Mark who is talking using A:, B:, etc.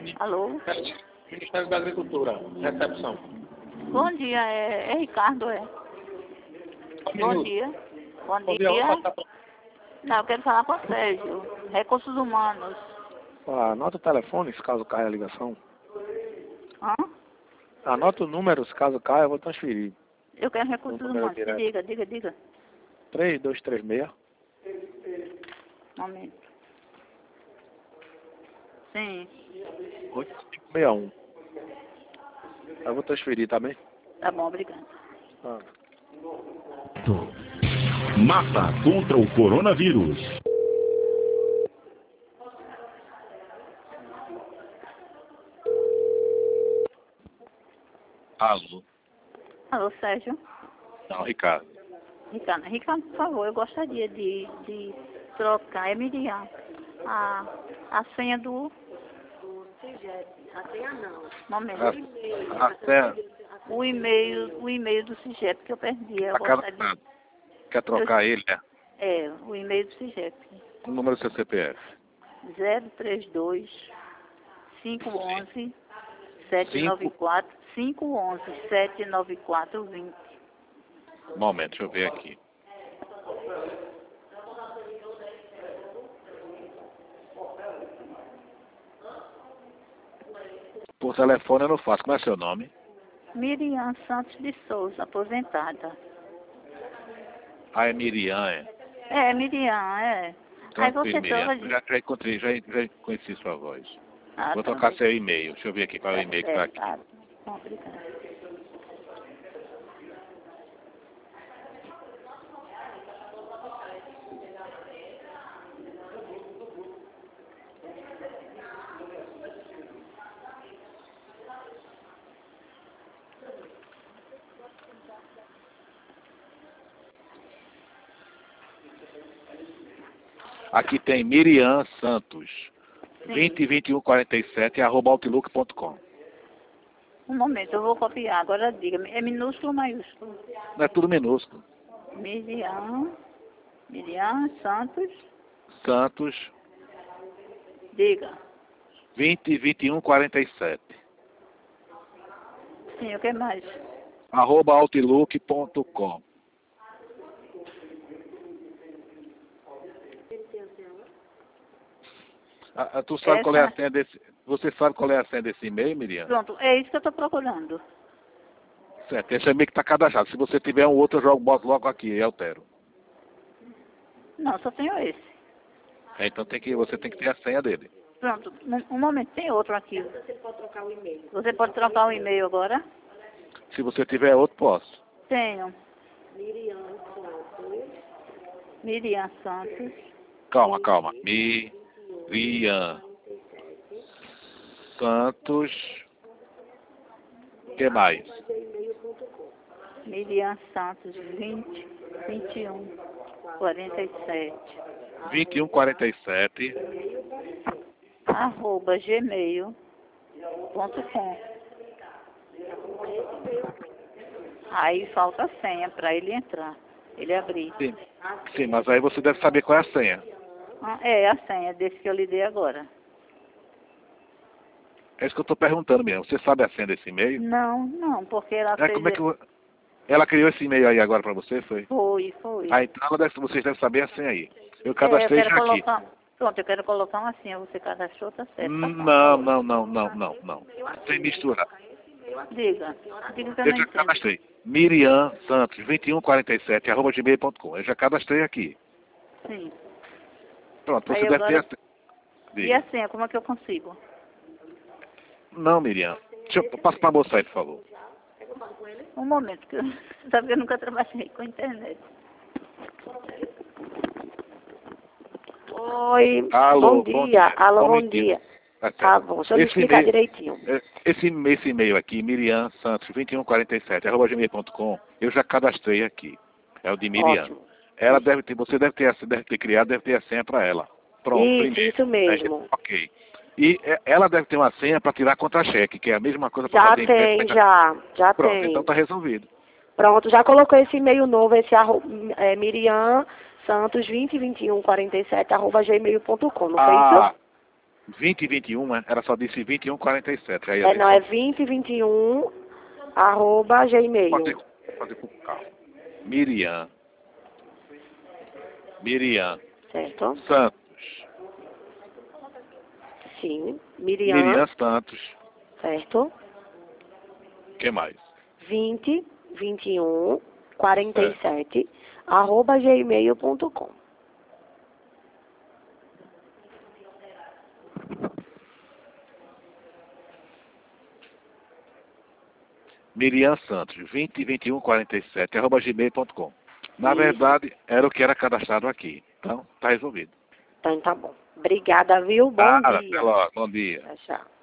A: Alô?
B: Ministério da Agricultura, recepção.
A: Bom dia, é Ricardo, é? Bom dia. Bom dia. Não, eu quero falar com o Sérgio, Recursos Humanos.
B: Anota o telefone, se caso caia a ligação.
A: Hã?
B: Anota o número, se caso caia, eu vou transferir.
A: Eu quero Recursos Humanos. Diga.
B: 3236.
A: Momento. Sim.
B: 8561. Eu vou transferir, tá bem?
A: Tá bom, obrigado.
C: Mata contra o coronavírus.
B: Alô?
A: Alô, Sérgio?
B: Não, Ricardo.
A: Ricardo, por favor, eu gostaria de trocar, Emiliano, a senha do... A senha não. Momento.
B: A senha...
A: O e-mail do CIGEP que eu perdi. Eu gostaria...
B: Quer trocar ele, né?
A: É, o e-mail do CIGEP.
B: O número do seu CPF.
A: 032 511 794 511 794 20.
B: Um momento, deixa eu ver aqui. Por telefone eu não faço. Como é seu nome?
A: Miriam Santos de Souza, aposentada.
B: Ah, é Miriam, é?
A: É, Miriam, é. Aí você
B: Miriam.
A: troca...
B: Já encontrei, já conheci sua voz. Vou
A: tá.
B: trocar seu e-mail. Deixa eu ver aqui qual é o e-mail que está aqui.
A: Tá. Bom, obrigada.
B: Aqui tem Miriam Santos, 202147, @outlook.com.
A: Um momento, eu vou copiar. Agora diga, é minúsculo ou maiúsculo?
B: Não é tudo minúsculo.
A: Miriam Santos.
B: Santos,
A: Diga.
B: 202147.
A: Sim, o que mais?
B: @outlook.com. Tu sabe qual é a senha desse... Você sabe qual é a senha desse e-mail, Miriam?
A: Pronto, é isso que eu estou procurando.
B: Certo, esse e-mail que está cadastrado. Se você tiver um outro, eu boto logo aqui e altero.
A: Não, só tenho esse.
B: Então você tem que ter a senha dele.
A: Pronto, um momento, tem outro aqui. Você pode trocar o e-mail. Você pode trocar o e-mail agora?
B: Se você tiver outro, posso.
A: Tenho. Miriam Santos.
B: Calma. Miriam Santos. O que mais?
A: Miriam Santos, 21 47.
B: 2147.
A: @gmail.com. Aí falta a senha para ele entrar, ele abrir.
B: Sim, mas aí você deve saber qual é a senha.
A: É a senha desse que eu lhe dei agora.
B: É isso que eu estou perguntando mesmo. Você sabe a senha desse e-mail?
A: Não, porque ela fez...
B: Como é que ela criou esse e-mail aí agora para você, foi?
A: Foi.
B: Então vocês devem saber a senha aí. Eu cadastrei já aqui.
A: Pronto, eu quero colocar uma senha. Você cadastrou, tá certo.
B: Não. Sem misturar.
A: Diga que eu não
B: Eu já cadastrei. Miriam Santos, 2147, @gmail.com. Eu já cadastrei aqui.
A: Sim.
B: Pronto,
A: Aí
B: você deve ter a senha.
A: E a senha, como é que eu consigo?
B: Não, Miriam. Passa para a moça aí, por favor.
A: Um momento, que sabe que eu nunca trabalhei com internet.
D: Oi,
B: Alô,
D: bom dia. Alô, bom dia. Tá bom, deixa eu lhe explicar direitinho.
B: Esse e-mail aqui, Miriam Santos, 2147, @gmail.com, eu já cadastrei aqui. É o de Miriam.
D: Ótimo.
B: Você deve ter criado, deve ter a senha para ela. Pronto,
D: Isso mesmo.
B: Ok. E ela deve ter uma senha para tirar contra-cheque, que é a mesma coisa para fazer
D: empréstimo. Já
B: Pronto,
D: tem.
B: então está resolvido.
D: Pronto, já colocou esse e-mail novo, esse Miriam Santos 202147 @gmail.com, não foi isso?
B: 2021, ela só disse 2147. Aí
D: não, é 2021, arroba gmail.
B: Pode ir com calma. Miriam.
D: Certo?
B: Santos.
D: Sim.
B: Miriam Santos.
D: Certo?
B: O que mais?
D: 202147, arroba gmail.com.
B: Miriam Santos, 202147, arroba gmail.com. Na verdade, era o que era cadastrado aqui. Então, tá resolvido.
D: Então, tá bom. Obrigada, viu? Bom dia.
B: Até logo. Bom dia.
D: Tchau.